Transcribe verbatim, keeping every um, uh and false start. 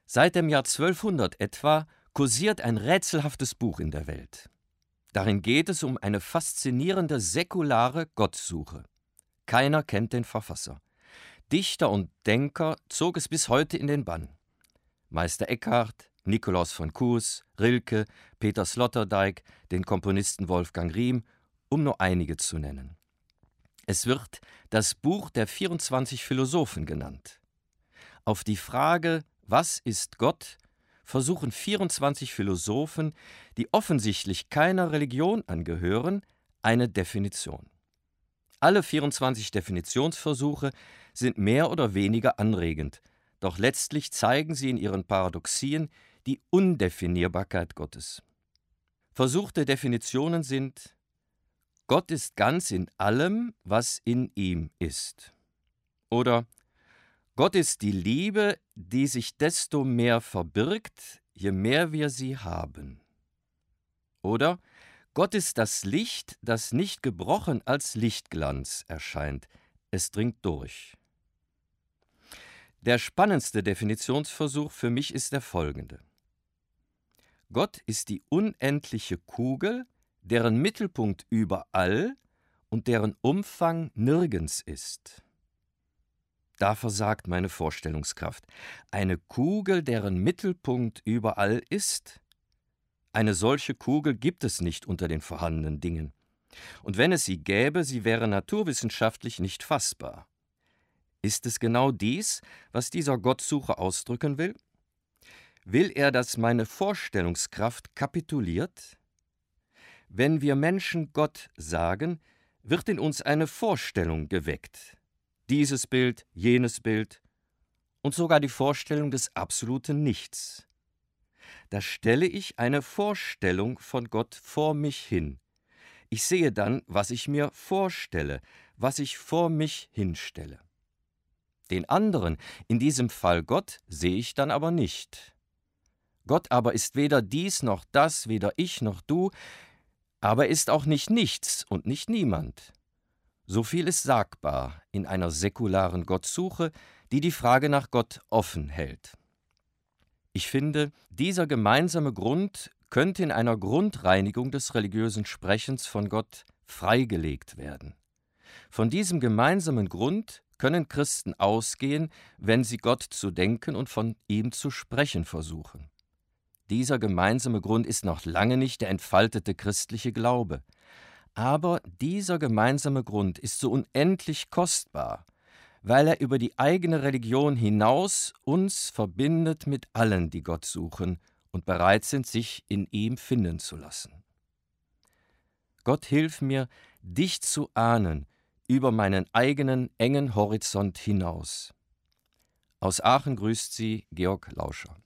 Seit dem Jahr zwölfhundert etwa kursiert ein rätselhaftes Buch in der Welt. Darin geht es um eine faszinierende säkulare Gottsuche. Keiner kennt den Verfasser. Dichter und Denker zog es bis heute in den Bann. Meister Eckhart, Nikolaus von Kues, Rilke, Peter Sloterdijk, den Komponisten Wolfgang Riem, um nur einige zu nennen. Es wird das Buch der vierundzwanzig Philosophen genannt. Auf die Frage, was ist Gott, versuchen vierundzwanzig Philosophen, die offensichtlich keiner Religion angehören, eine Definition. Alle vierundzwanzig Definitionsversuche sind mehr oder weniger anregend, doch letztlich zeigen sie in ihren Paradoxien die Undefinierbarkeit Gottes. Versuchte Definitionen sind: Gott ist ganz in allem, was in ihm ist. Oder Gott ist die Liebe, die sich desto mehr verbirgt, je mehr wir sie haben. Oder Gott ist das Licht, das nicht gebrochen als Lichtglanz erscheint. Es dringt durch. Der spannendste Definitionsversuch für mich ist der folgende: Gott ist die unendliche Kugel, deren Mittelpunkt überall und deren Umfang nirgends ist. Da versagt meine Vorstellungskraft. Eine Kugel, deren Mittelpunkt überall ist? Eine solche Kugel gibt es nicht unter den vorhandenen Dingen. Und wenn es sie gäbe, sie wäre naturwissenschaftlich nicht fassbar. Ist es genau dies, was dieser Gottsucher ausdrücken will? Will er, dass meine Vorstellungskraft kapituliert? Wenn wir Menschen Gott sagen, wird in uns eine Vorstellung geweckt. Dieses Bild, jenes Bild und sogar die Vorstellung des absoluten Nichts. Da stelle ich eine Vorstellung von Gott vor mich hin. Ich sehe dann, was ich mir vorstelle, was ich vor mich hinstelle. Den anderen, in diesem Fall Gott, sehe ich dann aber nicht. Gott aber ist weder dies noch das, weder ich noch du, aber ist auch nicht nichts und nicht niemand. So viel ist sagbar in einer säkularen Gottsuche, die die Frage nach Gott offen hält. Ich finde, dieser gemeinsame Grund könnte in einer Grundreinigung des religiösen Sprechens von Gott freigelegt werden. Von diesem gemeinsamen Grund können Christen ausgehen, wenn sie Gott zu denken und von ihm zu sprechen versuchen. Dieser gemeinsame Grund ist noch lange nicht der entfaltete christliche Glaube. Aber dieser gemeinsame Grund ist so unendlich kostbar, weil er über die eigene Religion hinaus uns verbindet mit allen, die Gott suchen und bereit sind, sich in ihm finden zu lassen. Gott, hilf mir, dich zu ahnen über meinen eigenen engen Horizont hinaus. Aus Aachen grüßt Sie Georg Lauscher.